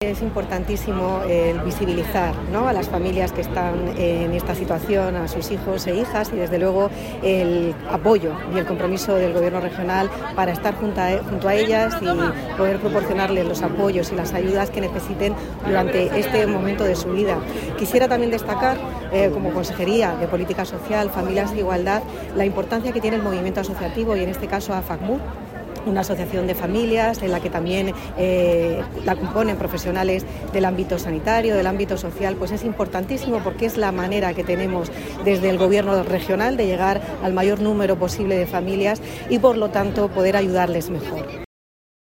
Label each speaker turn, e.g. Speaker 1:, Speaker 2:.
Speaker 1: Es importantísimo visibilizar, ¿no?, a las familias que están en esta situación, a sus hijos e hijas, y desde luego el apoyo y el compromiso del Gobierno regional para estar junto a ellas y poder proporcionarles los apoyos y las ayudas que necesiten durante este momento de su vida. Quisiera también destacar, como Consejería de Política Social, Familias e Igualdad, la importancia que tiene el movimiento asociativo, y en este caso AFACMUR, una asociación de familias en la que también la componen profesionales del ámbito sanitario, del ámbito social. Pues es importantísimo porque es la manera que tenemos desde el Gobierno regional de llegar al mayor número posible de familias y, por lo tanto, poder ayudarles mejor.